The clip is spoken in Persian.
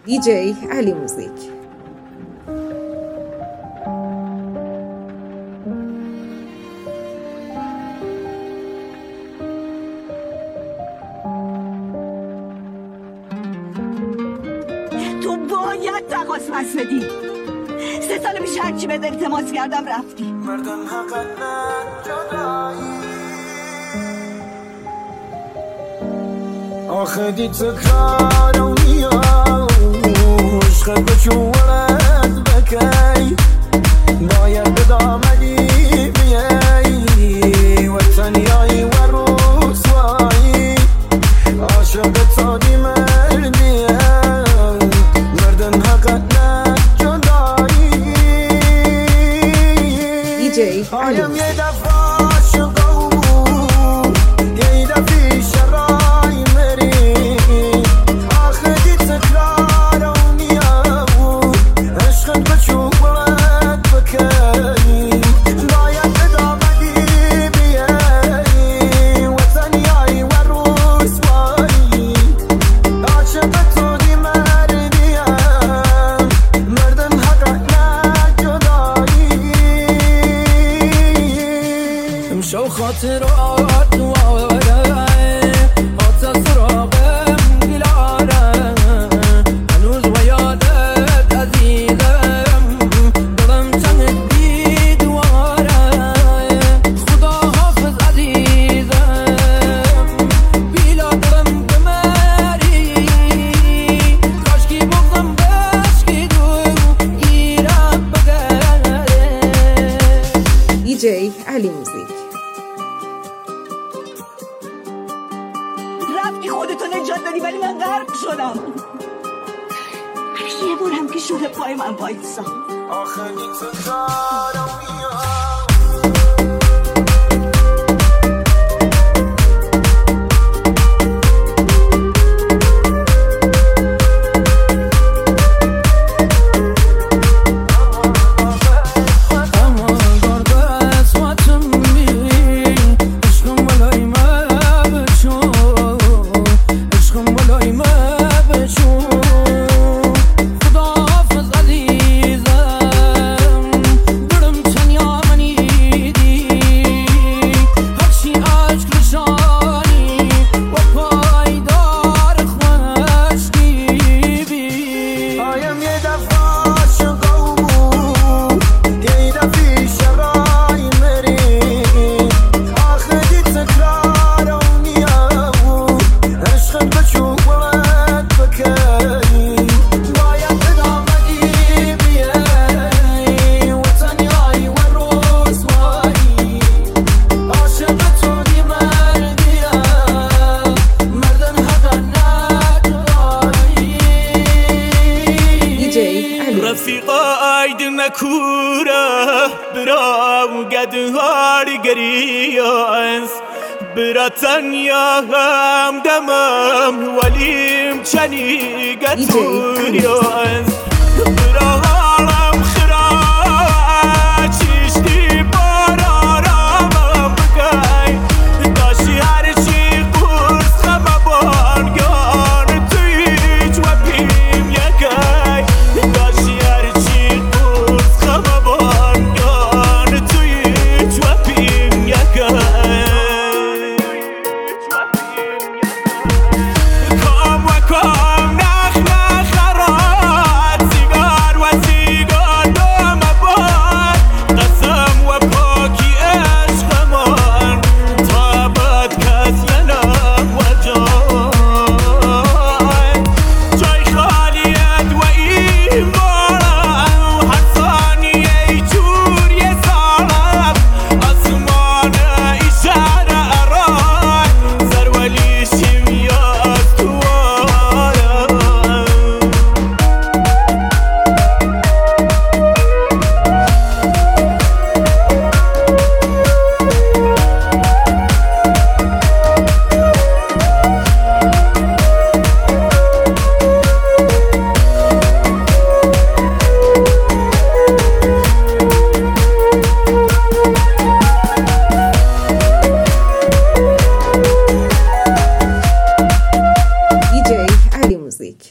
DJ علی موزیک. تو باید تقاص پس بدی. 3 سال پیش هرچی بهت التماس کردم رفتی. مردم حقت نجدایی آخه دی تکرارم میام عشقت بچورت بکی باید بدامدی بیایی وطنیایی و رسوایی عاشقت سادی مردیم مردم حقت نجدایی DJ علی آیم موزیک. یه دفعه عاشقو یه دفعه شرای مری آخه دی تکرارم میام عشقت بچورت بکی باید بدامدی بیایی وطنیایی و رسوایی عاشقت سادی مردیم مردم حقت نجدایی امشو خاطرات دواره حتی سراغم گلاره هنوز و یادت عزیزم دلم تنگ بی دواره خدا حافظ عزیزم بیلا دلم بمری کاشکی بغزم بشکی دو گیرم بگره DJ علی موزیک. رفتی خودتو نجات دادی ولی من غرق شدم. یه بارم که شده پای من وایسا. آخه دی تکرارم میام Kura bram gadhar geriyas bratanya ham damam walim chani gaturiyas braharam khira chishti bararam gay dashi har chi qurs khaban gan tuj wabim yakay dashi har chi DJ علی موزیک.